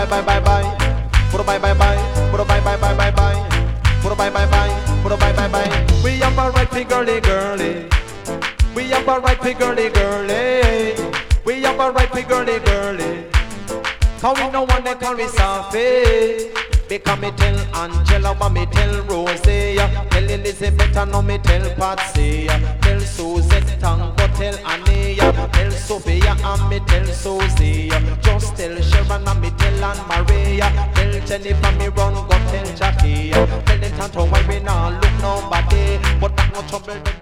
bye bye bye. Put a bye bye bye. Put a bye bye bye bye bye. Put a bye bye bye. Put a bye bye bye. We have a right for girly girly. We have a right for girly girly. We have a right for girly girly. Cause we no one that call me Sophie. Because me tell Angela, but me tell Rosie. Tell Elizabeth, and now me tell Patsy. Tell Suzette, and go tell Annie. Tell Sophia, and me tell Susie. Just tell Sharon, and me tell Anne-Marie. Tell Jennifer, me run, go tell Jackie. Tell them Tanto, why we not look nobody. But that no trouble.